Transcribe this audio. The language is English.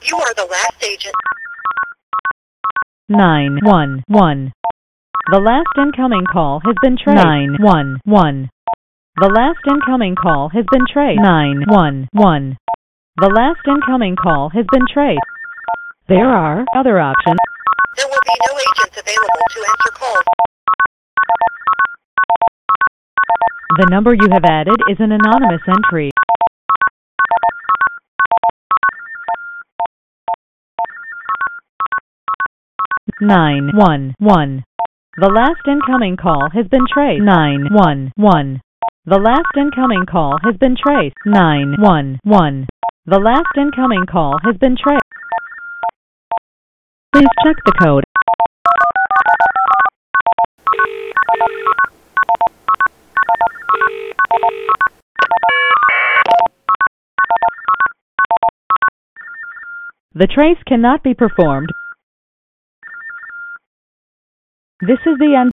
You are the last agent. 911. The last incoming call has been traced. 911. The last incoming call has been traced. 911. The last incoming call has been traced. There are other options. There will be no agents available to answer calls. The number you have added is an anonymous entry. Nine one one. The last incoming call has been traced. 911. The last incoming call has been traced. 911. The last incoming call has been traced. Please check the code. The trace cannot be performed. This is the end.